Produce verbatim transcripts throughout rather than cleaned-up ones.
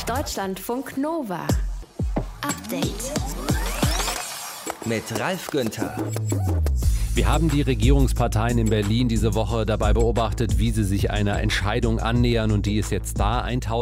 Deutschlandfunk Nova. Update. Mit Ralf Günther. Wir haben die Regierungsparteien in Berlin diese Woche dabei beobachtet, wie sie sich einer Entscheidung annähern, und die ist jetzt da.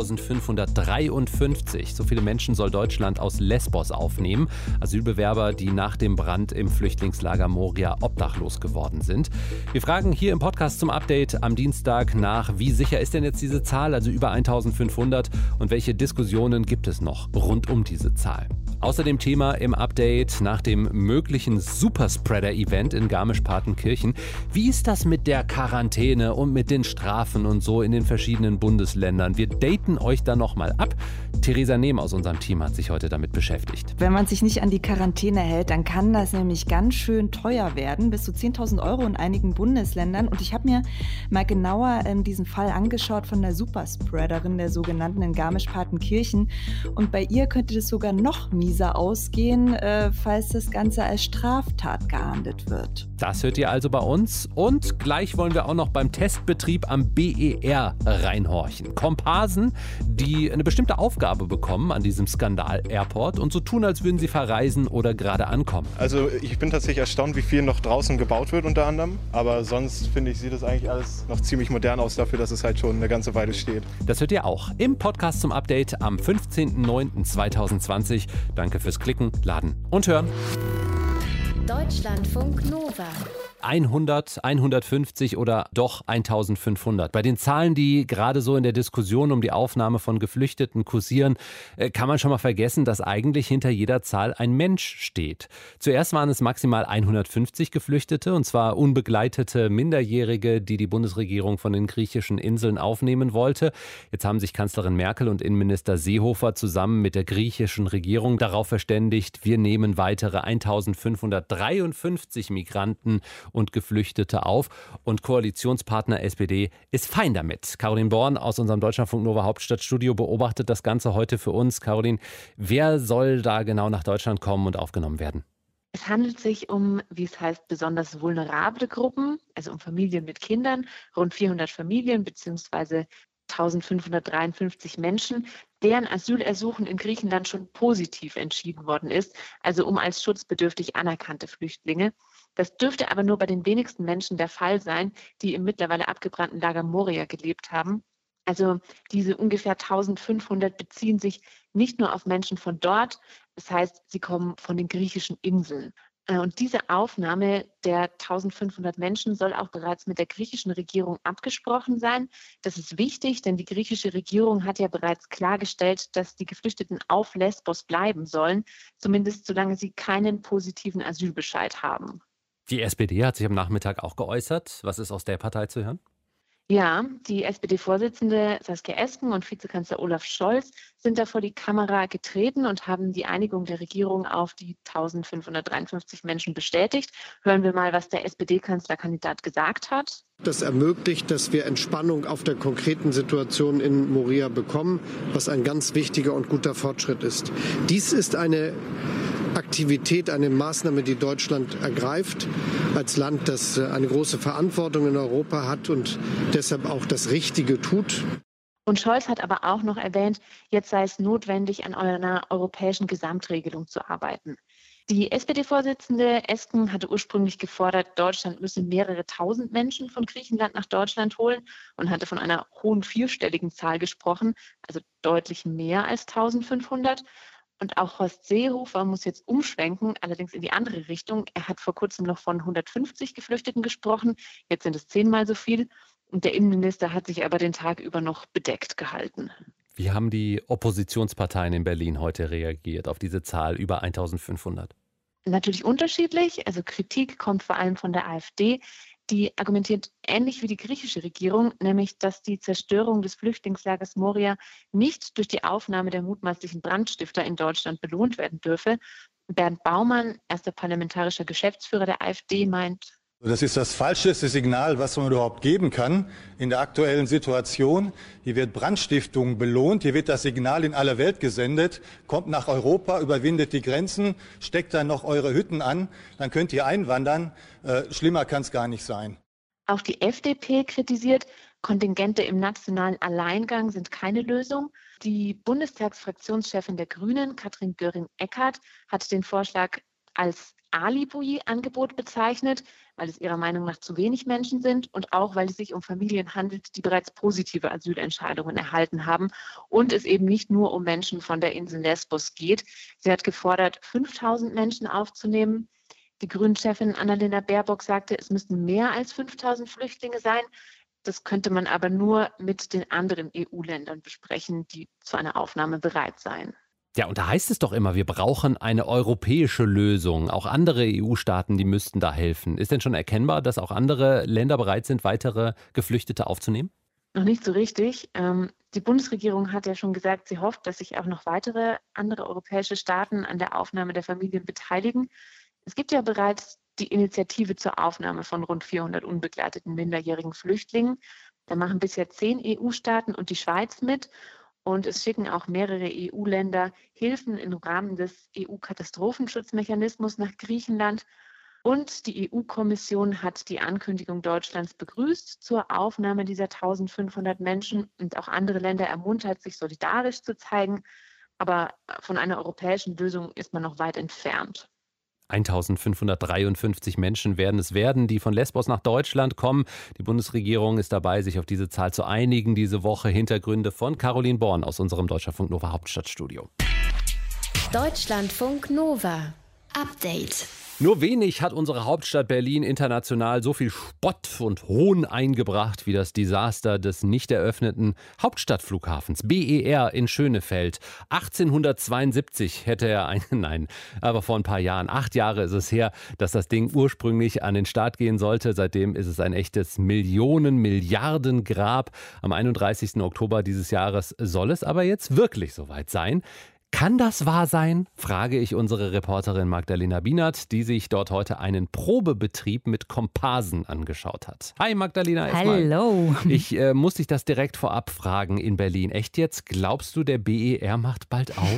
eintausendfünfhundertdreiundfünfzig. So viele Menschen soll Deutschland aus Lesbos aufnehmen. Asylbewerber, die nach dem Brand im Flüchtlingslager Moria obdachlos geworden sind. Wir fragen hier im Podcast zum Update am Dienstag nach, wie sicher ist denn jetzt diese Zahl, also über eintausendfünfhundert, und welche Diskussionen gibt es noch rund um diese Zahl. Außerdem Thema im Update nach dem möglichen Superspreader-Event in Garmisch-Partenkirchen. Wie ist das mit der Quarantäne und mit den Strafen und so in den verschiedenen Bundesländern? Wir daten euch da nochmal ab. Theresa Nehm aus unserem Team hat sich heute damit beschäftigt. Wenn man sich nicht an die Quarantäne hält, dann kann das nämlich ganz schön teuer werden. Bis zu zehntausend Euro in einigen Bundesländern. Und ich habe mir mal genauer ähm, diesen Fall angeschaut von der Superspreaderin, der sogenannten in Garmisch-Partenkirchen. Und bei ihr könnte das sogar noch mieser ausgehen, äh, falls das Ganze als Straftat geahndet wird. Das hört ihr also bei uns. Und gleich wollen wir auch noch beim Testbetrieb am B E R reinhorchen. Komparsen, die eine bestimmte Aufgabe bekommen an diesem Skandal-Airport und so tun, als würden sie verreisen oder gerade ankommen. Also ich bin tatsächlich erstaunt, wie viel noch draußen gebaut wird unter anderem. Aber sonst finde ich, sieht das eigentlich alles noch ziemlich modern aus dafür, dass es halt schon eine ganze Weile steht. Das hört ihr auch im Podcast zum Update am fünfzehnten neunten zweitausendzwanzig. Danke fürs Klicken, Laden und Hören. Deutschlandfunk Nova. hundert, hundertfünfzig oder doch eintausendfünfhundert. Bei den Zahlen, die gerade so in der Diskussion um die Aufnahme von Geflüchteten kursieren, kann man schon mal vergessen, dass eigentlich hinter jeder Zahl ein Mensch steht. Zuerst waren es maximal hundertfünfzig Geflüchtete, und zwar unbegleitete Minderjährige, die die Bundesregierung von den griechischen Inseln aufnehmen wollte. Jetzt haben sich Kanzlerin Merkel und Innenminister Seehofer zusammen mit der griechischen Regierung darauf verständigt, wir nehmen weitere eintausendfünfhundertdreiundfünfzig Migranten und Geflüchtete auf, und Koalitionspartner S P D ist fein damit. Caroline Born aus unserem Deutschlandfunk Nova Hauptstadtstudio beobachtet das Ganze heute für uns. Caroline, wer soll da genau nach Deutschland kommen und aufgenommen werden? Es handelt sich um, wie es heißt, besonders vulnerable Gruppen, also um Familien mit Kindern, rund vierhundert Familien bzw. eintausendfünfhundertdreiundfünfzig Menschen, deren Asylersuchen in Griechenland schon positiv entschieden worden ist, also um als schutzbedürftig anerkannte Flüchtlinge. Das dürfte aber nur bei den wenigsten Menschen der Fall sein, die im mittlerweile abgebrannten Lager Moria gelebt haben. Also diese ungefähr eintausendfünfhundert beziehen sich nicht nur auf Menschen von dort, das heißt, sie kommen von den griechischen Inseln. Und diese Aufnahme der eintausendfünfhundert Menschen soll auch bereits mit der griechischen Regierung abgesprochen sein. Das ist wichtig, denn die griechische Regierung hat ja bereits klargestellt, dass die Geflüchteten auf Lesbos bleiben sollen, zumindest solange sie keinen positiven Asylbescheid haben. Die S P D hat sich am Nachmittag auch geäußert. Was ist aus der Partei zu hören? Ja, die S P D-Vorsitzende Saskia Esken und Vizekanzler Olaf Scholz sind da vor die Kamera getreten und haben die Einigung der Regierung auf die eintausendfünfhundertdreiundfünfzig Menschen bestätigt. Hören wir mal, was der S P D-Kanzlerkandidat gesagt hat. Das ermöglicht, dass wir Entspannung auf der konkreten Situation in Moria bekommen, was ein ganz wichtiger und guter Fortschritt ist. Dies ist eine Aktivität, eine Maßnahme, die Deutschland ergreift, als Land, das eine große Verantwortung in Europa hat und deshalb auch das Richtige tut. Und Scholz hat aber auch noch erwähnt, jetzt sei es notwendig, an einer europäischen Gesamtregelung zu arbeiten. Die S P D-Vorsitzende Esken hatte ursprünglich gefordert, Deutschland müsse mehrere tausend Menschen von Griechenland nach Deutschland holen und hatte von einer hohen vierstelligen Zahl gesprochen, also deutlich mehr als eintausendfünfhundert. Und auch Horst Seehofer muss jetzt umschwenken, allerdings in die andere Richtung. Er hat vor kurzem noch von hundertfünfzig Geflüchteten gesprochen, jetzt sind es zehnmal so viel. Und der Innenminister hat sich aber den Tag über noch bedeckt gehalten. Wie haben die Oppositionsparteien in Berlin heute reagiert auf diese Zahl über eintausendfünfhundert? Natürlich unterschiedlich. Also Kritik kommt vor allem von der AfD. Die argumentiert ähnlich wie die griechische Regierung, nämlich dass die Zerstörung des Flüchtlingslagers Moria nicht durch die Aufnahme der mutmaßlichen Brandstifter in Deutschland belohnt werden dürfe. Bernd Baumann, erster parlamentarischer Geschäftsführer der AfD, meint: Das ist das falscheste Signal, was man überhaupt geben kann in der aktuellen Situation. Hier wird Brandstiftung belohnt, hier wird das Signal in alle Welt gesendet, kommt nach Europa, überwindet die Grenzen, steckt dann noch eure Hütten an, dann könnt ihr einwandern. Äh, schlimmer kann es gar nicht sein. Auch die F D P kritisiert, Kontingente im nationalen Alleingang sind keine Lösung. Die Bundestagsfraktionschefin der Grünen, Katrin Göring-Eckardt, hat den Vorschlag als Alibi-Angebot bezeichnet, weil es ihrer Meinung nach zu wenig Menschen sind und auch, weil es sich um Familien handelt, die bereits positive Asylentscheidungen erhalten haben und es eben nicht nur um Menschen von der Insel Lesbos geht. Sie hat gefordert, fünftausend Menschen aufzunehmen. Die Grünen-Chefin Annalena Baerbock sagte, es müssten mehr als fünftausend Flüchtlinge sein. Das könnte man aber nur mit den anderen E U-Ländern besprechen, die zu einer Aufnahme bereit seien. Ja, und da heißt es doch immer, wir brauchen eine europäische Lösung. Auch andere E U-Staaten, die müssten da helfen. Ist denn schon erkennbar, dass auch andere Länder bereit sind, weitere Geflüchtete aufzunehmen? Noch nicht so richtig. Die Bundesregierung hat ja schon gesagt, sie hofft, dass sich auch noch weitere andere europäische Staaten an der Aufnahme der Familien beteiligen. Es gibt ja bereits die Initiative zur Aufnahme von rund vierhundert unbegleiteten minderjährigen Flüchtlingen. Da machen bisher zehn E U-Staaten und die Schweiz mit. Und es schicken auch mehrere E U-Länder Hilfen im Rahmen des E U-Katastrophenschutzmechanismus nach Griechenland. Und die E U-Kommission hat die Ankündigung Deutschlands begrüßt zur Aufnahme dieser eintausendfünfhundert Menschen und auch andere Länder ermuntert, sich solidarisch zu zeigen. Aber von einer europäischen Lösung ist man noch weit entfernt. eintausendfünfhundertdreiundfünfzig Menschen werden es werden, die von Lesbos nach Deutschland kommen. Die Bundesregierung ist dabei, sich auf diese Zahl zu einigen diese Woche. Hintergründe von Caroline Born aus unserem Deutschlandfunk Nova Hauptstadtstudio. Deutschlandfunk Nova. Update. Nur wenig hat unsere Hauptstadt Berlin international so viel Spott und Hohn eingebracht wie das Desaster des nicht eröffneten Hauptstadtflughafens B E R in Schönefeld. achtzehnhundertzweiundsiebzig hätte er einen, nein, aber vor ein paar Jahren, acht Jahre ist es her, dass das Ding ursprünglich an den Start gehen sollte. Seitdem ist es ein echtes Millionen-Milliarden-Grab. Am einunddreißigsten Oktober dieses Jahres soll es aber jetzt wirklich soweit sein. Kann das wahr sein? Frage ich unsere Reporterin Magdalena Bienert, die sich dort heute einen Probebetrieb mit Komparsen angeschaut hat. Hi Magdalena. Hallo. Ich äh, muss dich das direkt vorab fragen in Berlin. Echt jetzt? Glaubst du, der B E R macht bald auf?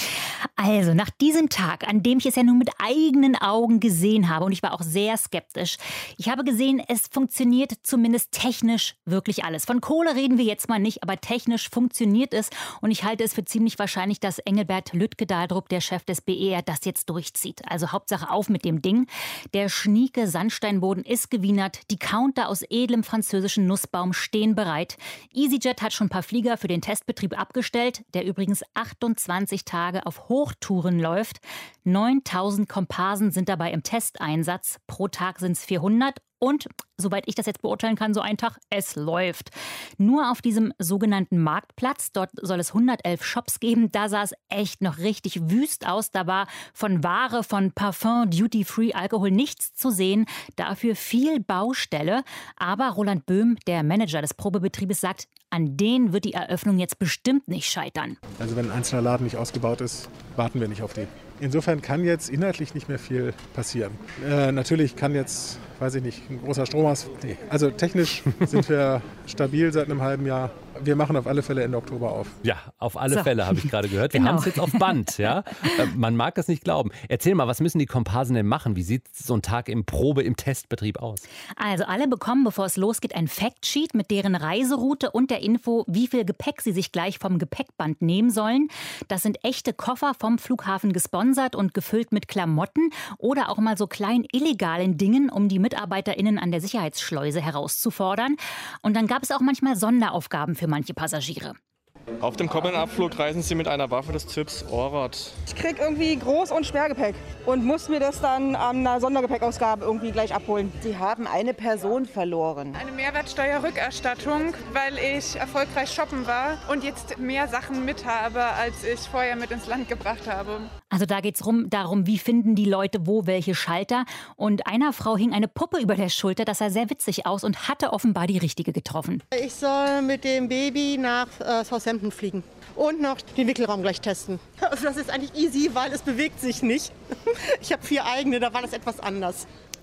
Also nach diesem Tag, an dem ich es ja nun mit eigenen Augen gesehen habe und ich war auch sehr skeptisch. Ich habe gesehen, es funktioniert zumindest technisch wirklich alles. Von Kohle reden wir jetzt mal nicht, aber technisch funktioniert es und ich halte es für ziemlich wahrscheinlich, dass Engel Bert Lütke-Dahldrup, der Chef des B E R, das jetzt durchzieht. Also Hauptsache auf mit dem Ding. Der schnieke Sandsteinboden ist gewienert. Die Counter aus edlem französischen Nussbaum stehen bereit. EasyJet hat schon ein paar Flieger für den Testbetrieb abgestellt, der übrigens achtundzwanzig Tage auf Hochtouren läuft. neuntausend Komparsen sind dabei im Testeinsatz. Pro Tag sind es vierhundert. Und, soweit ich das jetzt beurteilen kann, so ein Tag, es läuft. Nur auf diesem sogenannten Marktplatz, dort soll es hundertelf Shops geben, da sah es echt noch richtig wüst aus. Da war von Ware, von Parfum, Duty-Free, Alkohol nichts zu sehen. Dafür viel Baustelle. Aber Roland Böhm, der Manager des Probebetriebes, sagt, an denen wird die Eröffnung jetzt bestimmt nicht scheitern. Also wenn ein einzelner Laden nicht ausgebaut ist, warten wir nicht auf den. Insofern kann jetzt inhaltlich nicht mehr viel passieren. Äh, natürlich kann jetzt, weiß ich nicht, ein großer Strom aus. Nee. Also technisch sind wir stabil seit einem halben Jahr. Wir machen auf alle Fälle Ende Oktober auf. Ja, auf alle so. Fälle, habe ich gerade gehört. Wir Genau. haben es jetzt auf Band. Ja? Man mag es nicht glauben. Erzähl mal, was müssen die Komparsen denn machen? Wie sieht so ein Tag im Probe-, im Testbetrieb aus? Also alle bekommen, bevor es losgeht, ein Factsheet mit deren Reiseroute und der Info, wie viel Gepäck sie sich gleich vom Gepäckband nehmen sollen. Das sind echte Koffer vom Flughafen gesponsert und gefüllt mit Klamotten oder auch mal so kleinen illegalen Dingen, um die MitarbeiterInnen an der Sicherheitsschleuse herauszufordern. Und dann gab es auch manchmal Sonderaufgaben für manche Passagiere. Auf dem kommenden Abflug reisen Sie mit einer Waffe des Typs Ohrrad. Ich krieg irgendwie Groß- und Schwergepäck und muss mir das dann an einer Sondergepäckausgabe irgendwie gleich abholen. Sie haben eine Person verloren. Eine Mehrwertsteuerrückerstattung, weil ich erfolgreich shoppen war und jetzt mehr Sachen mit habe, als ich vorher mit ins Land gebracht habe. Also da geht es darum, wie finden die Leute wo welche Schalter. Und einer Frau hing eine Puppe über der Schulter, das sah sehr witzig aus und hatte offenbar die richtige getroffen. Ich soll mit dem Baby nach äh, Southampton fliegen und noch den Wickelraum gleich testen. Also das ist eigentlich easy, weil es bewegt sich nicht. Ich habe vier eigene, da war das etwas anders.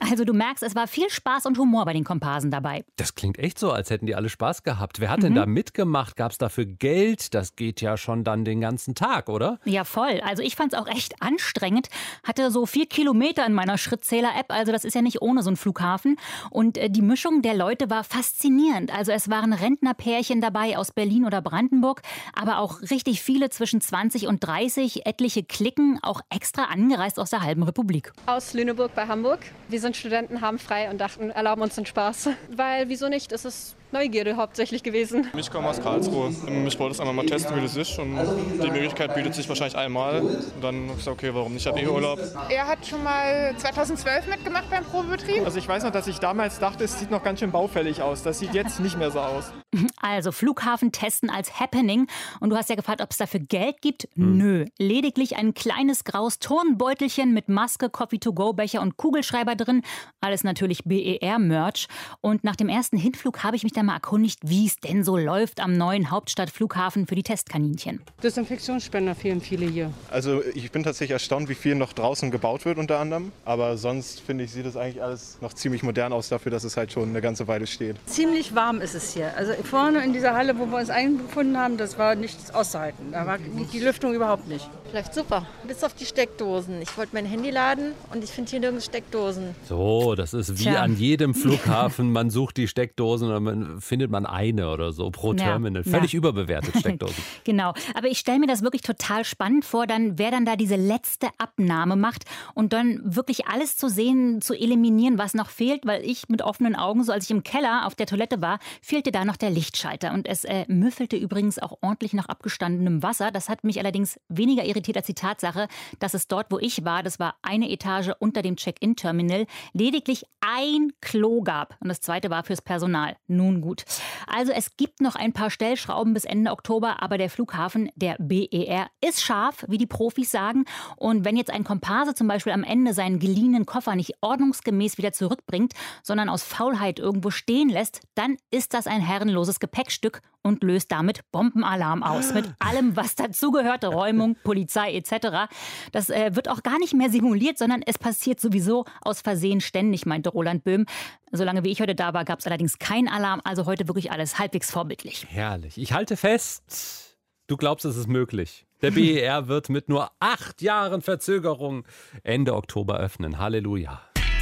Also du merkst, es war viel Spaß und Humor bei den Komparsen dabei. Das klingt echt so, als hätten die alle Spaß gehabt. Wer hat Mhm. denn da mitgemacht? Gab es dafür Geld? Das geht ja schon dann den ganzen Tag, oder? Ja, voll. Also ich fand es auch echt anstrengend. Hatte so vier Kilometer in meiner Schrittzähler-App. Also das ist ja nicht ohne so einen Flughafen. Und äh, die Mischung der Leute war faszinierend. Also es waren Rentnerpärchen dabei aus Berlin oder Brandenburg, aber auch richtig viele zwischen zwanzig und dreißig, etliche Cliquen, auch extra angereist aus der halben Republik. Aus Lüneburg bei Hamburg. Wir sind Studenten, haben frei und dachten, erlauben uns den Spaß. Weil, wieso nicht? Es ist Neugierde hauptsächlich gewesen. Ich komme aus Karlsruhe. Ich wollte es einmal mal testen, wie das ist. Und die Möglichkeit bietet sich wahrscheinlich einmal. Und dann ist okay, warum nicht? Ich habe eh Urlaub. Er hat schon mal zweitausendzwölf mitgemacht beim Probebetrieb. Also ich weiß noch, dass ich damals dachte, es sieht noch ganz schön baufällig aus. Das sieht jetzt nicht mehr so aus. Also Flughafen testen als Happening. Und du hast ja gefragt, ob es dafür Geld gibt. Hm. Nö. Lediglich ein kleines graues Turnbeutelchen mit Maske, Coffee-to-go-Becher und Kugelschreiber drin. Alles natürlich B E R-Merch. Und nach dem ersten Hinflug habe ich mich dann mal erkundigt, wie es denn so läuft am neuen Hauptstadtflughafen für die Testkaninchen. Desinfektionsspender fehlen viele hier. Also ich bin tatsächlich erstaunt, wie viel noch draußen gebaut wird unter anderem. Aber sonst finde ich, sieht das eigentlich alles noch ziemlich modern aus dafür, dass es halt schon eine ganze Weile steht. Ziemlich warm ist es hier. Also vorne in dieser Halle, wo wir uns eingefunden haben, das war nichts auszuhalten. Da war die Lüftung überhaupt nicht. Läuft super. Bis auf die Steckdosen. Ich wollte mein Handy laden und ich finde hier nirgends Steckdosen. So, das ist wie Tja. an jedem Flughafen. Man sucht die Steckdosen und man findet man eine oder so pro Ja, Terminal. Völlig ja. überbewertet, Steckdosen. Genau, aber ich stelle mir das wirklich total spannend vor, dann wer dann da diese letzte Abnahme macht und dann wirklich alles zu sehen, zu eliminieren, was noch fehlt, weil ich mit offenen Augen, so als ich im Keller auf der Toilette war, fehlte da noch der Lichtschalter und es äh, müffelte übrigens auch ordentlich nach abgestandenem Wasser. Das hat mich allerdings weniger irritiert als die Tatsache, dass es dort, wo ich war, das war eine Etage unter dem Check-in-Terminal, lediglich ein Klo gab und das zweite war fürs Personal. Nun gut. Also es gibt noch ein paar Stellschrauben bis Ende Oktober, aber der Flughafen, der B E R, ist scharf, wie die Profis sagen. Und wenn jetzt ein Komparse zum Beispiel am Ende seinen geliehenen Koffer nicht ordnungsgemäß wieder zurückbringt, sondern aus Faulheit irgendwo stehen lässt, dann ist das ein herrenloses Gepäckstück und löst damit Bombenalarm aus. Mit allem, was dazugehört, Räumung, Polizei et cetera. Das äh, wird auch gar nicht mehr simuliert, sondern es passiert sowieso aus Versehen ständig, meinte Roland Böhm. Solange wie ich heute da war, gab es allerdings keinen Alarm. Also heute wirklich alles halbwegs vorbildlich. Herrlich. Ich halte fest, du glaubst, es ist möglich. Der B E R wird mit nur acht Jahren Verzögerung Ende Oktober öffnen. Halleluja.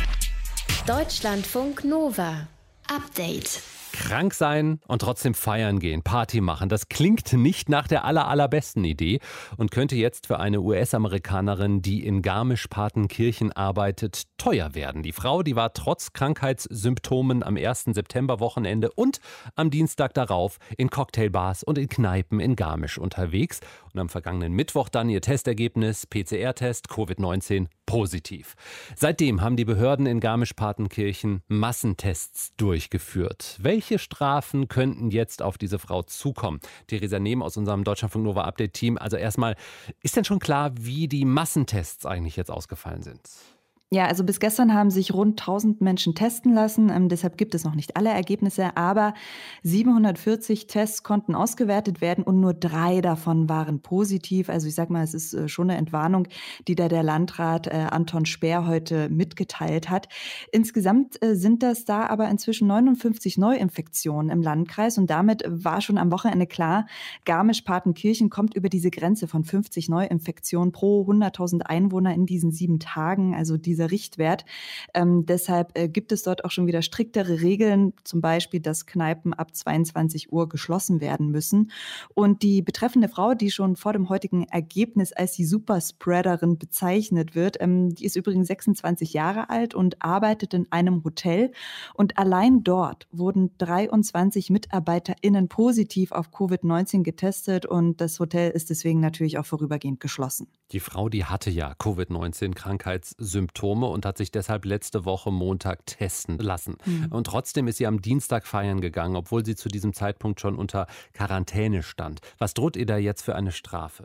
Deutschlandfunk Nova. Update. Krank sein und trotzdem feiern gehen, Party machen, das klingt nicht nach der aller, allerbesten Idee und könnte jetzt für eine U S-Amerikanerin, die in Garmisch-Partenkirchen arbeitet, teuer werden. Die Frau, die war trotz Krankheitssymptomen am ersten September-Wochenende und am Dienstag darauf in Cocktailbars und in Kneipen in Garmisch unterwegs. Und am vergangenen Mittwoch dann ihr Testergebnis, P C R-Test, Covid neunzehn, positiv. Seitdem haben die Behörden in Garmisch-Partenkirchen Massentests durchgeführt. Welche Strafen könnten jetzt auf diese Frau zukommen? Theresa Nehm aus unserem Deutschlandfunk Nova Update-Team. Also erstmal, ist denn schon klar, wie die Massentests eigentlich jetzt ausgefallen sind? Ja, also bis gestern haben sich rund tausend Menschen testen lassen. Ähm, deshalb gibt es noch nicht alle Ergebnisse, aber siebenhundertvierzig Tests konnten ausgewertet werden und nur drei davon waren positiv. Also ich sag mal, es ist äh, schon eine Entwarnung, die da der Landrat äh, Anton Speer heute mitgeteilt hat. Insgesamt äh, sind das da aber inzwischen neunundfünfzig Neuinfektionen im Landkreis und damit war schon am Wochenende klar, Garmisch-Partenkirchen kommt über diese Grenze von fünfzig Neuinfektionen pro hunderttausend Einwohner in diesen sieben Tagen. Also diese Richtwert. Ähm, deshalb äh, gibt es dort auch schon wieder striktere Regeln, zum Beispiel, dass Kneipen ab zweiundzwanzig Uhr geschlossen werden müssen. Und die betreffende Frau, die schon vor dem heutigen Ergebnis als die Superspreaderin bezeichnet wird, ähm, die ist übrigens sechsundzwanzig Jahre alt und arbeitet in einem Hotel. Und allein dort wurden dreiundzwanzig MitarbeiterInnen positiv auf Covid neunzehn getestet und das Hotel ist deswegen natürlich auch vorübergehend geschlossen. Die Frau, die hatte ja Covid neunzehn Krankheitssymptome und hat sich deshalb letzte Woche Montag testen lassen. Mhm. Und trotzdem ist sie am Dienstag feiern gegangen, obwohl sie zu diesem Zeitpunkt schon unter Quarantäne stand. Was droht ihr da jetzt für eine Strafe?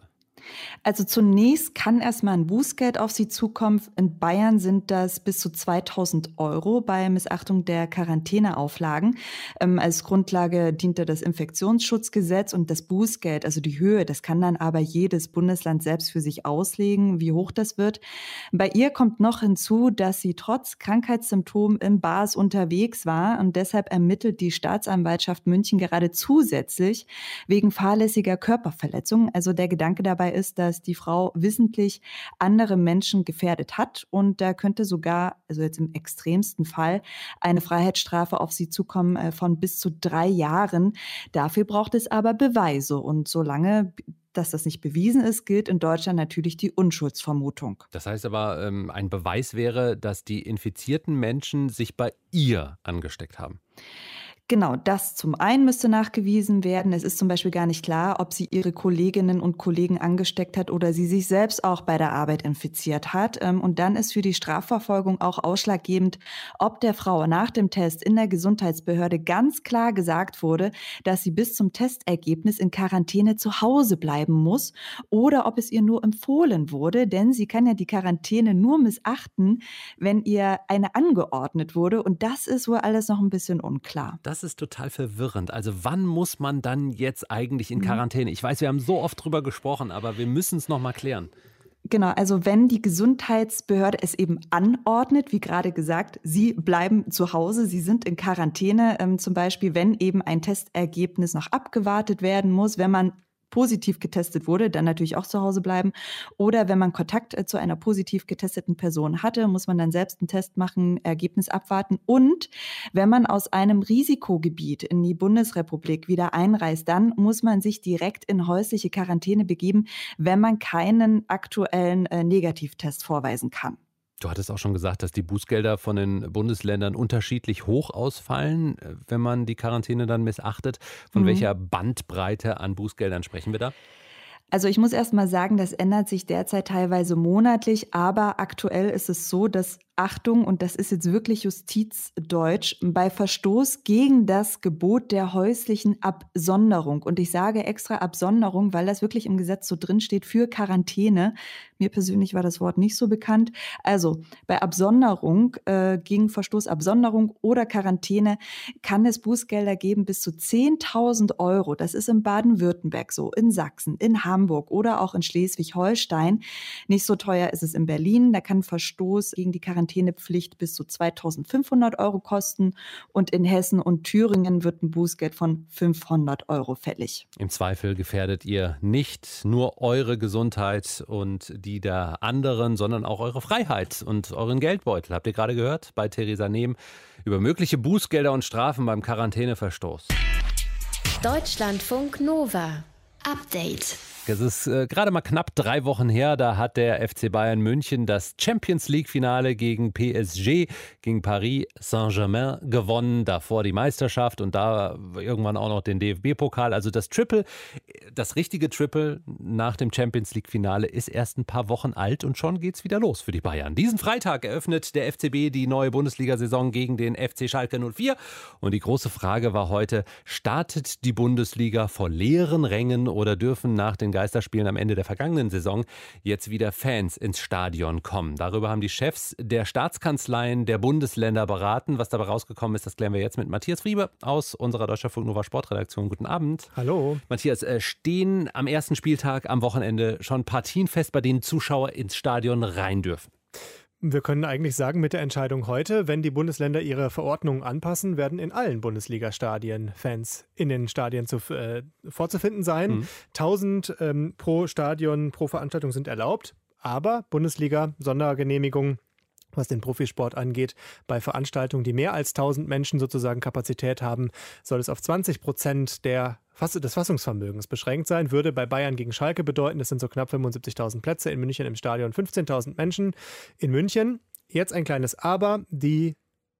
Also zunächst kann erstmal ein Bußgeld auf Sie zukommen. In Bayern sind das bis zu zweitausend Euro bei Missachtung der Quarantäneauflagen. Ähm, als Grundlage diente das Infektionsschutzgesetz und das Bußgeld, also die Höhe, das kann dann aber jedes Bundesland selbst für sich auslegen, wie hoch das wird. Bei ihr kommt noch hinzu, dass sie trotz Krankheitssymptomen im Bars unterwegs war und deshalb ermittelt die Staatsanwaltschaft München gerade zusätzlich wegen fahrlässiger Körperverletzung. Also der Gedanke dabei ist, dass die Frau wissentlich andere Menschen gefährdet hat und da könnte sogar, also jetzt im extremsten Fall, eine Freiheitsstrafe auf sie zukommen von bis zu drei Jahren. Dafür braucht es aber Beweise und solange dass das nicht bewiesen ist, gilt in Deutschland natürlich die Unschuldsvermutung. Das heißt aber, ähm, ein Beweis wäre, dass die infizierten Menschen sich bei ihr angesteckt haben. Genau, das zum einen müsste nachgewiesen werden. Es ist zum Beispiel gar nicht klar, ob sie ihre Kolleginnen und Kollegen angesteckt hat oder sie sich selbst auch bei der Arbeit infiziert hat. Und dann ist für die Strafverfolgung auch ausschlaggebend, ob der Frau nach dem Test in der Gesundheitsbehörde ganz klar gesagt wurde, dass sie bis zum Testergebnis in Quarantäne zu Hause bleiben muss oder ob es ihr nur empfohlen wurde, denn sie kann ja die Quarantäne nur missachten, wenn ihr eine angeordnet wurde. Und das ist wohl alles noch ein bisschen unklar. Das ist total verwirrend. Also wann muss man dann jetzt eigentlich in Quarantäne? Ich weiß, wir haben so oft drüber gesprochen, aber wir müssen es noch mal klären. Genau, also wenn die Gesundheitsbehörde es eben anordnet, wie gerade gesagt, Sie bleiben zu Hause, Sie sind in Quarantäne, ähm, zum Beispiel, wenn eben ein Testergebnis noch abgewartet werden muss, wenn man positiv getestet wurde, dann natürlich auch zu Hause bleiben. Oder wenn man Kontakt zu einer positiv getesteten Person hatte, muss man dann selbst einen Test machen, Ergebnis abwarten. Und wenn man aus einem Risikogebiet in die Bundesrepublik wieder einreist, dann muss man sich direkt in häusliche Quarantäne begeben, wenn man keinen aktuellen äh, Negativtest vorweisen kann. Du hattest auch schon gesagt, dass die Bußgelder von den Bundesländern unterschiedlich hoch ausfallen, wenn man die Quarantäne dann missachtet. Von mhm. welcher Bandbreite an Bußgeldern sprechen wir da? Also ich muss erst mal sagen, das ändert sich derzeit teilweise monatlich, aber aktuell ist es so, dass, Achtung, und das ist jetzt wirklich Justizdeutsch, bei Verstoß gegen das Gebot der häuslichen Absonderung, und ich sage extra Absonderung, weil das wirklich im Gesetz so drin steht, für Quarantäne. Mir persönlich war das Wort nicht so bekannt. Also bei Absonderung, äh, gegen Verstoß Absonderung oder Quarantäne kann es Bußgelder geben bis zu zehntausend Euro. Das ist in Baden-Württemberg so, in Sachsen, in Hamburg oder auch in Schleswig-Holstein. Nicht so teuer ist es in Berlin. Da kann Verstoß gegen die Quarantänepflicht bis zu zweitausendfünfhundert Euro kosten. Und in Hessen und Thüringen wird ein Bußgeld von fünfhundert Euro fällig. Im Zweifel gefährdet ihr nicht nur eure Gesundheit und die der anderen, sondern auch eure Freiheit und euren Geldbeutel. Habt ihr gerade gehört bei Theresa Nehm über mögliche Bußgelder und Strafen beim Quarantäneverstoß. Deutschlandfunk Nova. Update. Es ist äh, gerade mal knapp drei Wochen her, da hat der F C Bayern München das Champions-League-Finale gegen P S G, gegen Paris Saint-Germain gewonnen. Davor die Meisterschaft und da irgendwann auch noch den D F B-Pokal. Also das Triple, das richtige Triple nach dem Champions-League-Finale ist erst ein paar Wochen alt und schon geht's wieder los für die Bayern. Diesen Freitag eröffnet der F C B die neue Bundesliga-Saison gegen den F C Schalke null vier. Und die große Frage war heute, startet die Bundesliga vor leeren Rängen oder dürfen nach den Geisterspielen am Ende der vergangenen Saison jetzt wieder Fans ins Stadion kommen? Darüber haben die Chefs der Staatskanzleien der Bundesländer beraten. Was dabei rausgekommen ist, das klären wir jetzt mit Matthias Friebe aus unserer Deutschlandfunk Nova Sportredaktion. Guten Abend. Hallo. Matthias, stehen am ersten Spieltag am Wochenende schon Partien fest, bei denen Zuschauer ins Stadion rein dürfen? Wir können eigentlich sagen, mit der Entscheidung heute, wenn die Bundesländer ihre Verordnungen anpassen, werden in allen Bundesliga-Stadien Fans in den Stadien zu, äh, vorzufinden sein. Mhm. tausend ähm, pro Stadion, pro Veranstaltung sind erlaubt, aber Bundesliga-Sondergenehmigung, was den Profisport angeht, bei Veranstaltungen, die mehr als tausend Menschen sozusagen Kapazität haben, soll es auf zwanzig Prozent der des Fassungsvermögens beschränkt sein, würde bei Bayern gegen Schalke bedeuten, das sind so knapp fünfundsiebzigtausend Plätze, in München im Stadion fünfzehntausend Menschen. In München, jetzt ein kleines Aber, die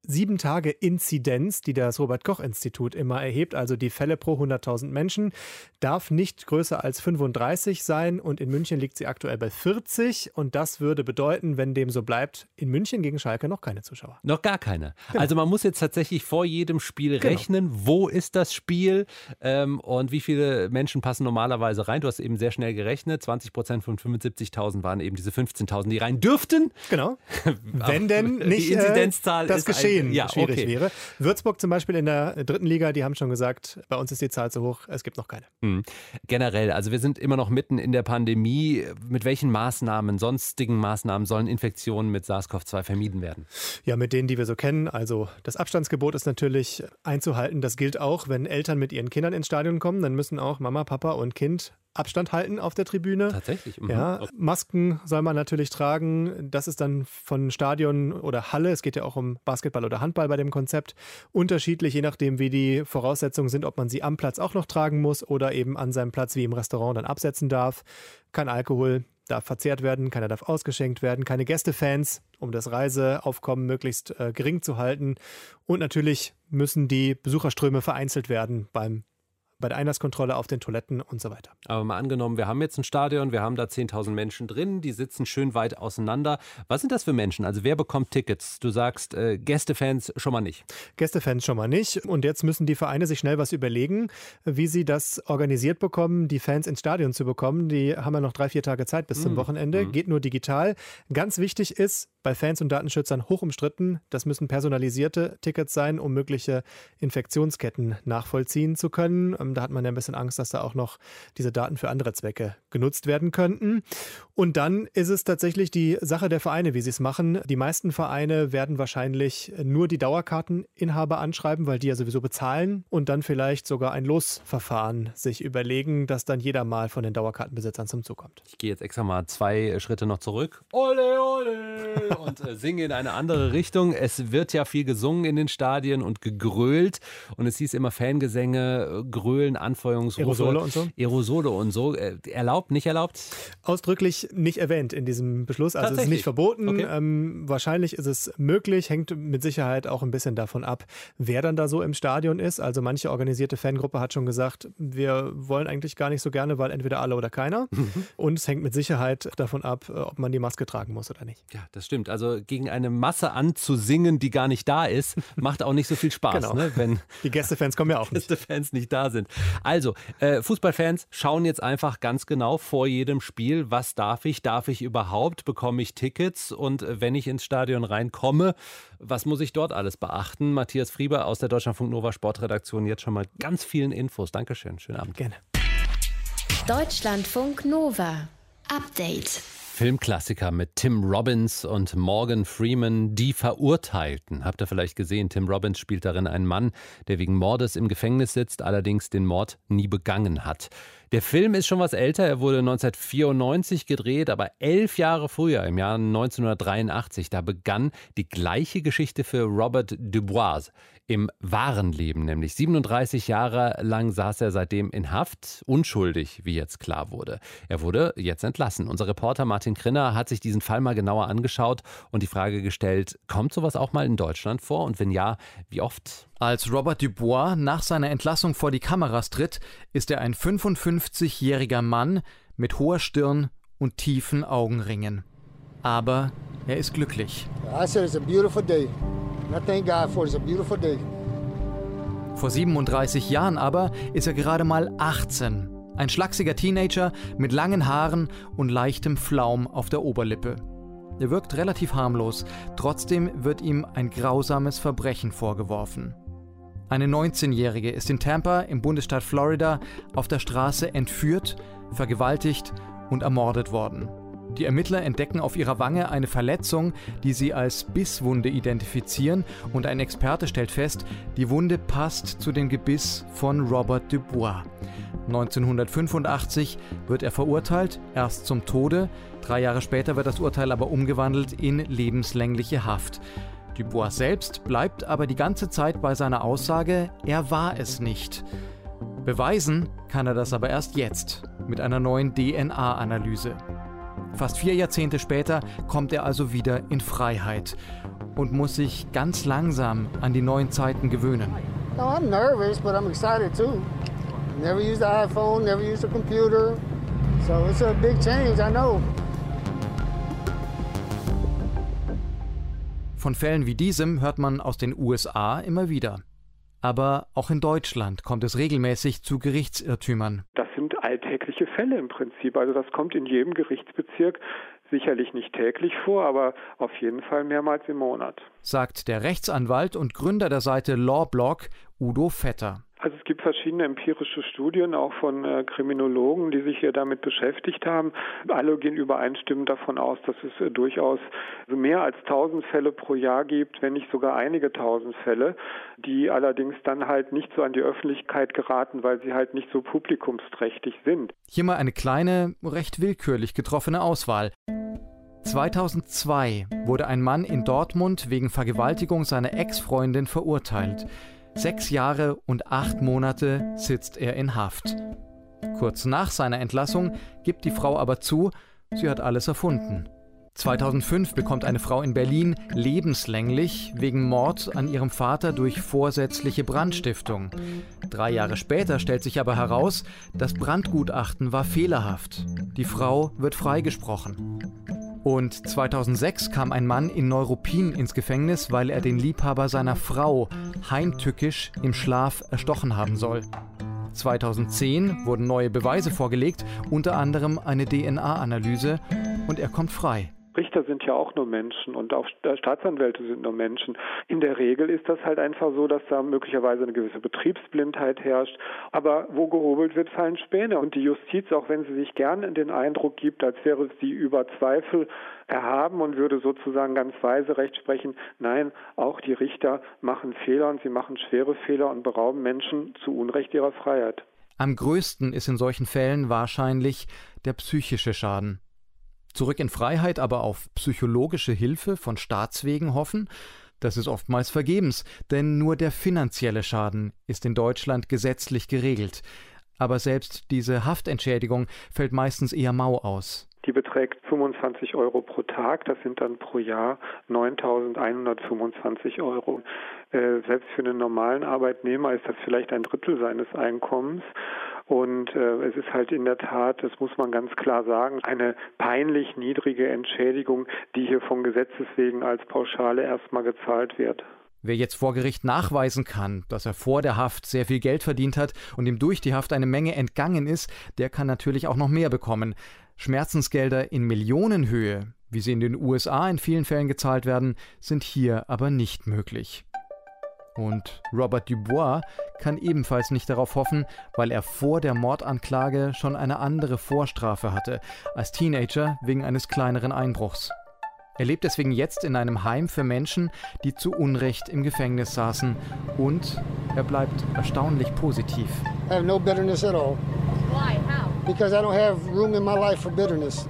Sieben-Tage-Inzidenz, die das Robert-Koch-Institut immer erhebt, also die Fälle pro hunderttausend Menschen, darf nicht größer als fünfunddreißig sein und in München liegt sie aktuell bei vierzig und das würde bedeuten, wenn dem so bleibt, in München gegen Schalke noch keine Zuschauer. Noch gar keine. Genau. Also man muss jetzt tatsächlich vor jedem Spiel Genau. rechnen, wo ist das Spiel ähm, und wie viele Menschen passen normalerweise rein. Du hast eben sehr schnell gerechnet, zwanzig Prozent von fünfundsiebzigtausend waren eben diese fünfzehntausend, die rein dürften. Genau. Wenn denn nicht die Inzidenzzahl äh, das ist Geschehen ein, ja, schwierig okay. wäre. Würzburg zum Beispiel in der dritten Liga, die haben schon gesagt, bei uns ist die Zahl zu hoch, es gibt noch keine. Mhm. Generell, also wir sind immer noch mitten in der Pandemie. Mit welchen Maßnahmen, sonstigen Maßnahmen sollen Infektionen mit SARS-C o V zwei vermieden werden? Ja, mit denen, die wir so kennen. Also das Abstandsgebot ist natürlich einzuhalten. Das gilt auch, wenn Eltern mit ihren Kindern ins Stadion kommen, dann müssen auch Mama, Papa und Kind Abstand halten auf der Tribüne. Tatsächlich? Mhm. Ja, Masken soll man natürlich tragen. Das ist dann von Stadion oder Halle, es geht ja auch um Basketball oder Handball bei dem Konzept, unterschiedlich, je nachdem, wie die Voraussetzungen sind, ob man sie am Platz auch noch tragen muss oder eben an seinem Platz wie im Restaurant dann absetzen darf. Kein Alkohol darf verzehrt werden, keiner darf ausgeschenkt werden, keine Gästefans, um das Reiseaufkommen möglichst äh, gering zu halten. Und natürlich müssen die Besucherströme vereinzelt werden beim bei der Einlasskontrolle auf den Toiletten und so weiter. Aber mal angenommen, wir haben jetzt ein Stadion, wir haben da zehntausend Menschen drin, die sitzen schön weit auseinander. Was sind das für Menschen? Also wer bekommt Tickets? Du sagst, äh, Gästefans schon mal nicht. Gästefans schon mal nicht. Und jetzt müssen die Vereine sich schnell was überlegen, wie sie das organisiert bekommen, die Fans ins Stadion zu bekommen. Die haben ja noch drei, vier Tage Zeit bis zum Mhm. Wochenende. Mhm. Geht nur digital. Ganz wichtig ist, bei Fans und Datenschützern hoch umstritten, das müssen personalisierte Tickets sein, um mögliche Infektionsketten nachvollziehen zu können. Da hat man ja ein bisschen Angst, dass da auch noch diese Daten für andere Zwecke genutzt werden könnten. Und dann ist es tatsächlich die Sache der Vereine, wie sie es machen. Die meisten Vereine werden wahrscheinlich nur die Dauerkarteninhaber anschreiben, weil die ja sowieso bezahlen und dann vielleicht sogar ein Losverfahren sich überlegen, dass dann jeder mal von den Dauerkartenbesitzern zum Zug kommt. Ich gehe jetzt extra mal zwei Schritte noch zurück. Ole, ole! Und äh, singe in eine andere Richtung. Es wird ja viel gesungen in den Stadien und gegrölt. Und es hieß immer Fangesänge, Grölen, Anfeuerungsrufe. Aerosole und so? Aerosole und so. Äh, erlaubt, nicht erlaubt? Ausdrücklich nicht erwähnt in diesem Beschluss. Also es ist nicht verboten. Okay. Ähm, wahrscheinlich ist es möglich, hängt mit Sicherheit auch ein bisschen davon ab, wer dann da so im Stadion ist. Also manche organisierte Fangruppe hat schon gesagt, wir wollen eigentlich gar nicht so gerne, weil entweder alle oder keiner. Mhm. Und es hängt mit Sicherheit davon ab, ob man die Maske tragen muss oder nicht. Ja, das stimmt. Also gegen eine Masse anzusingen, die gar nicht da ist, macht auch nicht so viel Spaß, Genau. ne? Wenn die Gästefans kommen ja auch nicht. Gästefans nicht da sind. Also, äh, Fußballfans schauen jetzt einfach ganz genau vor jedem Spiel, was darf ich, darf ich überhaupt, bekomme ich Tickets und äh, wenn ich ins Stadion reinkomme, was muss ich dort alles beachten? Matthias Frieber aus der Deutschlandfunk Nova Sportredaktion, jetzt schon mal ganz vielen Infos. Dankeschön, schönen Abend. Gerne. Deutschlandfunk Nova. Update. Filmklassiker mit Tim Robbins und Morgan Freeman, Die Verurteilten. Habt ihr vielleicht gesehen, Tim Robbins spielt darin einen Mann, der wegen Mordes im Gefängnis sitzt, allerdings den Mord nie begangen hat. Der Film ist schon was älter, er wurde neunzehnhundertvierundneunzig gedreht, aber elf Jahre früher, im Jahr neunzehnhundertdreiundachtzig, da begann die gleiche Geschichte für Robert Dubois. Im wahren Leben nämlich. siebenunddreißig Jahre lang saß er seitdem in Haft, unschuldig, wie jetzt klar wurde. Er wurde jetzt entlassen. Unser Reporter Martin Krinner hat sich diesen Fall mal genauer angeschaut und die Frage gestellt, kommt sowas auch mal in Deutschland vor und wenn ja, wie oft? Als Robert Dubois nach seiner Entlassung vor die Kameras tritt, ist er ein fünfundfünfzigjähriger Mann mit hoher Stirn und tiefen Augenringen. Aber er ist glücklich. I said it's a beautiful day. I thank God for it. It's a beautiful day. Vor siebenunddreißig Jahren aber ist er gerade mal achtzehn. Ein schlachsiger Teenager mit langen Haaren und leichtem Flaum auf der Oberlippe. Er wirkt relativ harmlos, trotzdem wird ihm ein grausames Verbrechen vorgeworfen. Eine neunzehnjährige ist in Tampa im Bundesstaat Florida auf der Straße entführt, vergewaltigt und ermordet worden. Die Ermittler entdecken auf ihrer Wange eine Verletzung, die sie als Bisswunde identifizieren und ein Experte stellt fest, die Wunde passt zu dem Gebiss von Robert Dubois. neunzehnhundertfünfundachtzig wird er verurteilt, erst zum Tode, drei Jahre später wird das Urteil aber umgewandelt in lebenslängliche Haft. Dubois selbst bleibt aber die ganze Zeit bei seiner Aussage, er war es nicht. Beweisen kann er das aber erst jetzt, mit einer neuen D N A-Analyse. Fast vier Jahrzehnte später kommt er also wieder in Freiheit. und muss sich ganz langsam an die neuen Zeiten gewöhnen. No, I'm nervous, but I'm excited too. Never used an iPhone, never used a computer. So it's a big change, I know. Von Fällen wie diesem hört man aus den U S A immer wieder. Aber auch in Deutschland kommt es regelmäßig zu Gerichtsirrtümern. Das sind alltägliche Fälle im Prinzip. Also das kommt in jedem Gerichtsbezirk sicherlich nicht täglich vor, aber auf jeden Fall mehrmals im Monat. Sagt der Rechtsanwalt und Gründer der Seite Lawblog, Udo Vetter. Also es gibt verschiedene empirische Studien, auch von äh, Kriminologen, die sich hier damit beschäftigt haben. Alle gehen übereinstimmend davon aus, dass es äh, durchaus mehr als tausend Fälle pro Jahr gibt, wenn nicht sogar einige tausend Fälle, die allerdings dann halt nicht so an die Öffentlichkeit geraten, weil sie halt nicht so publikumsträchtig sind. Hier mal eine kleine, recht willkürlich getroffene Auswahl. zweitausendzwei wurde ein Mann in Dortmund wegen Vergewaltigung seiner Ex-Freundin verurteilt. Sechs Jahre und acht Monate sitzt er in Haft. Kurz nach seiner Entlassung gibt die Frau aber zu, sie hat alles erfunden. zweitausendfünf bekommt eine Frau in Berlin lebenslänglich wegen Mord an ihrem Vater durch vorsätzliche Brandstiftung. Drei Jahre später stellt sich aber heraus, das Brandgutachten war fehlerhaft. Die Frau wird freigesprochen. Und zweitausendsechs kam ein Mann in Neuruppin ins Gefängnis, weil er den Liebhaber seiner Frau heimtückisch im Schlaf erstochen haben soll. zweitausendzehn wurden neue Beweise vorgelegt, unter anderem eine D N A-Analyse, und er kommt frei. Richter sind ja auch nur Menschen und auch Staatsanwälte sind nur Menschen. In der Regel ist das halt einfach so, dass da möglicherweise eine gewisse Betriebsblindheit herrscht. Aber wo gehobelt wird, fallen Späne. Und die Justiz, auch wenn sie sich gerne den Eindruck gibt, als wäre sie über Zweifel erhaben und würde sozusagen ganz weise Recht sprechen, nein, auch die Richter machen Fehler und sie machen schwere Fehler und berauben Menschen zu Unrecht ihrer Freiheit. Am größten ist in solchen Fällen wahrscheinlich der psychische Schaden. Zurück in Freiheit, aber auf psychologische Hilfe von Staatswegen hoffen, das ist oftmals vergebens, denn nur der finanzielle Schaden ist in Deutschland gesetzlich geregelt. Aber selbst diese Haftentschädigung fällt meistens eher mau aus. Die beträgt fünfundzwanzig Euro pro Tag, das sind dann pro Jahr neuntausendeinhundertfünfundzwanzig Euro. Äh, selbst für einen normalen Arbeitnehmer ist das vielleicht ein Drittel seines Einkommens. Und äh, es ist halt in der Tat, das muss man ganz klar sagen, eine peinlich niedrige Entschädigung, die hier von Gesetzes wegen als Pauschale erstmal gezahlt wird. Wer jetzt vor Gericht nachweisen kann, dass er vor der Haft sehr viel Geld verdient hat und ihm durch die Haft eine Menge entgangen ist, der kann natürlich auch noch mehr bekommen. Schmerzensgelder in Millionenhöhe, wie sie in den U S A in vielen Fällen gezahlt werden, sind hier aber nicht möglich. Und Robert Dubois kann ebenfalls nicht darauf hoffen, weil er vor der Mordanklage schon eine andere Vorstrafe hatte, als Teenager wegen eines kleineren Einbruchs. Er lebt deswegen jetzt in einem Heim für Menschen, die zu Unrecht im Gefängnis saßen, und er bleibt erstaunlich positiv. I have no bitterness at all. Why? How? Because I don't have room in my life for bitterness.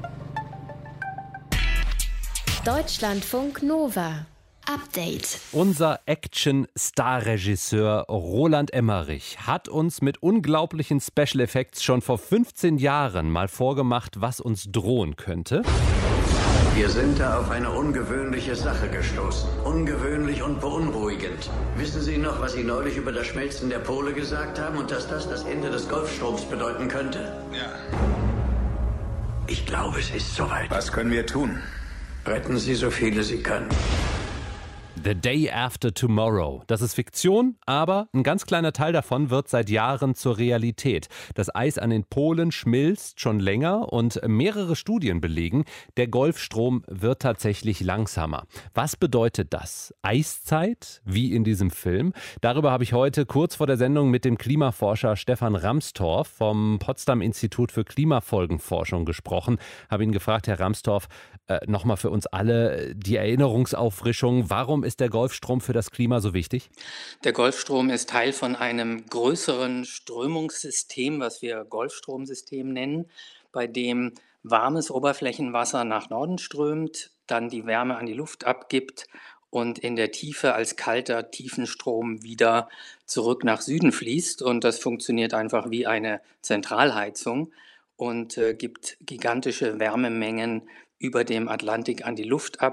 Deutschlandfunk Nova. Update. Unser Action-Star-Regisseur Roland Emmerich hat uns mit unglaublichen Special Effects schon vor fünfzehn Jahren mal vorgemacht, was uns drohen könnte. Wir sind da auf eine ungewöhnliche Sache gestoßen. Ungewöhnlich und beunruhigend. Wissen Sie noch, was Sie neulich über das Schmelzen der Pole gesagt haben und dass das das Ende des Golfstroms bedeuten könnte? Ja. Ich glaube, es ist soweit. Was können wir tun? Retten Sie so viele Sie können. The Day After Tomorrow. Das ist Fiktion, aber ein ganz kleiner Teil davon wird seit Jahren zur Realität. Das Eis an den Polen schmilzt schon länger und mehrere Studien belegen, der Golfstrom wird tatsächlich langsamer. Was bedeutet das? Eiszeit, wie in diesem Film? Darüber habe ich heute kurz vor der Sendung mit dem Klimaforscher Stefan Ramstorff vom Potsdam Institut für Klimafolgenforschung gesprochen. Habe ihn gefragt, Herr Ramstorff, äh, nochmal für uns alle die Erinnerungsauffrischung. Warum ist der Golfstrom für das Klima so wichtig? Der Golfstrom ist Teil von einem größeren Strömungssystem, was wir Golfstromsystem nennen, bei dem warmes Oberflächenwasser nach Norden strömt, dann die Wärme an die Luft abgibt und in der Tiefe als kalter Tiefenstrom wieder zurück nach Süden fließt. Und das funktioniert einfach wie eine Zentralheizung und äh, gibt gigantische Wärmemengen über dem Atlantik an die Luft ab,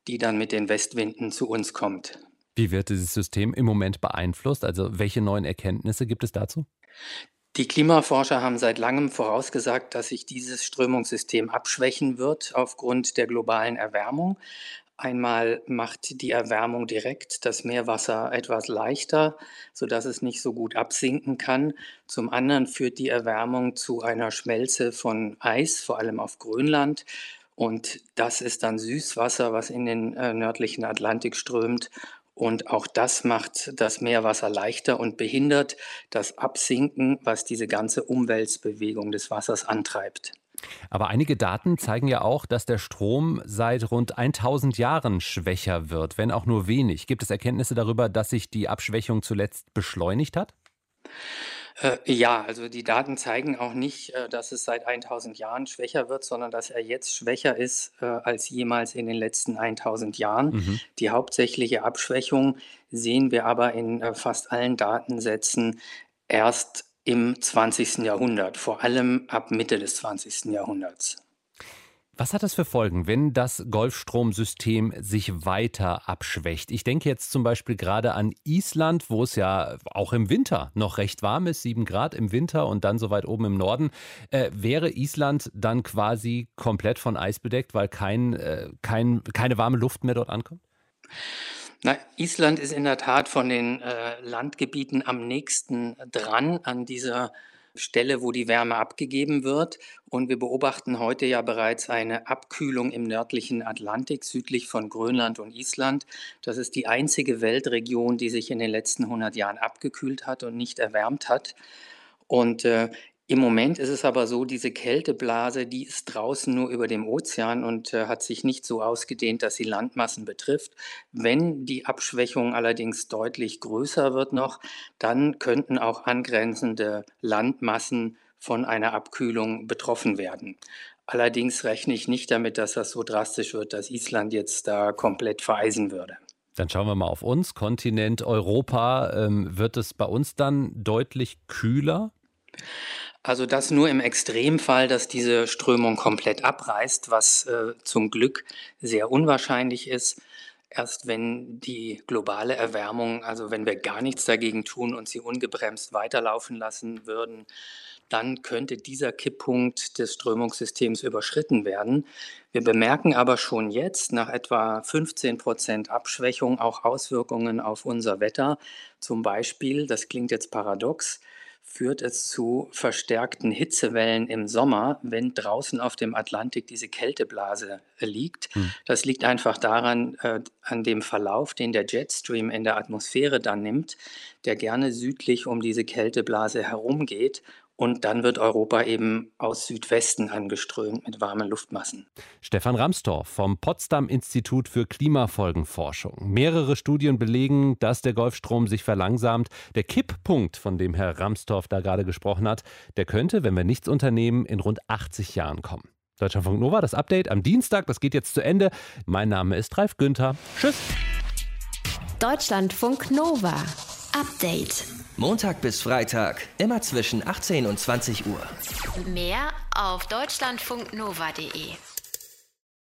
die dann mit den Westwinden zu uns kommt. Wie wird dieses System im Moment beeinflusst? Also welche neuen Erkenntnisse gibt es dazu? Die Klimaforscher haben seit langem vorausgesagt, dass sich dieses Strömungssystem abschwächen wird aufgrund der globalen Erwärmung. Einmal macht die Erwärmung direkt das Meerwasser etwas leichter, sodass es nicht so gut absinken kann. Zum anderen führt die Erwärmung zu einer Schmelze von Eis, vor allem auf Grönland. Und das ist dann Süßwasser, was in den äh, nördlichen Atlantik strömt. Und auch das macht das Meerwasser leichter und behindert das Absinken, was diese ganze Umwälzbewegung des Wassers antreibt. Aber einige Daten zeigen ja auch, dass der Strom seit rund tausend Jahren schwächer wird, wenn auch nur wenig. Gibt es Erkenntnisse darüber, dass sich die Abschwächung zuletzt beschleunigt hat? Äh, ja, also die Daten zeigen auch nicht, äh, dass es seit tausend Jahren schwächer wird, sondern dass er jetzt schwächer ist äh, als jemals in den letzten tausend Jahren. Mhm. Die hauptsächliche Abschwächung sehen wir aber in äh, fast allen Datensätzen erst im zwanzigsten Jahrhundert, vor allem ab Mitte des zwanzigsten Jahrhunderts. Was hat das für Folgen, wenn das Golfstromsystem sich weiter abschwächt? Ich denke jetzt zum Beispiel gerade an Island, wo es ja auch im Winter noch recht warm ist, sieben Grad im Winter und dann so weit oben im Norden. Äh, wäre Island dann quasi komplett von Eis bedeckt, weil kein, äh, kein, keine warme Luft mehr dort ankommt? Na, Island ist in der Tat von den äh, Landgebieten am nächsten dran an dieser Stelle, wo die Wärme abgegeben wird. Und wir beobachten heute ja bereits eine Abkühlung im nördlichen Atlantik, südlich von Grönland und Island. Das ist die einzige Weltregion, die sich in den letzten hundert Jahren abgekühlt hat und nicht erwärmt hat. Und äh, im Moment ist es aber so, diese Kälteblase, die ist draußen nur über dem Ozean und äh, hat sich nicht so ausgedehnt, dass sie Landmassen betrifft. Wenn die Abschwächung allerdings deutlich größer wird noch, dann könnten auch angrenzende Landmassen von einer Abkühlung betroffen werden. Allerdings rechne ich nicht damit, dass das so drastisch wird, dass Island jetzt da komplett vereisen würde. Dann schauen wir mal auf uns, Kontinent Europa. Ähm, wird es bei uns dann deutlich kühler? Also das nur im Extremfall, dass diese Strömung komplett abreißt, was äh, zum Glück sehr unwahrscheinlich ist. Erst wenn die globale Erwärmung, also wenn wir gar nichts dagegen tun und sie ungebremst weiterlaufen lassen würden, dann könnte dieser Kipppunkt des Strömungssystems überschritten werden. Wir bemerken aber schon jetzt nach etwa fünfzehn Prozent Abschwächung auch Auswirkungen auf unser Wetter. Zum Beispiel, das klingt jetzt paradox, führt es zu verstärkten Hitzewellen im Sommer, wenn draußen auf dem Atlantik diese Kälteblase liegt. Hm. Das liegt einfach daran, äh, an dem Verlauf, den der Jetstream in der Atmosphäre dann nimmt, der gerne südlich um diese Kälteblase herumgeht. Und dann wird Europa eben aus Südwesten angeströmt mit warmen Luftmassen. Stefan Ramstorff vom Potsdam-Institut für Klimafolgenforschung. Mehrere Studien belegen, dass der Golfstrom sich verlangsamt. Der Kipppunkt, von dem Herr Ramstorff da gerade gesprochen hat, der könnte, wenn wir nichts unternehmen, in rund achtzig Jahren kommen. Deutschlandfunk Nova, das Update am Dienstag, das geht jetzt zu Ende. Mein Name ist Ralf Günther. Tschüss. Deutschlandfunk Nova. Update. Montag bis Freitag, immer zwischen achtzehn und zwanzig Uhr. Mehr auf deutschlandfunknova punkt de.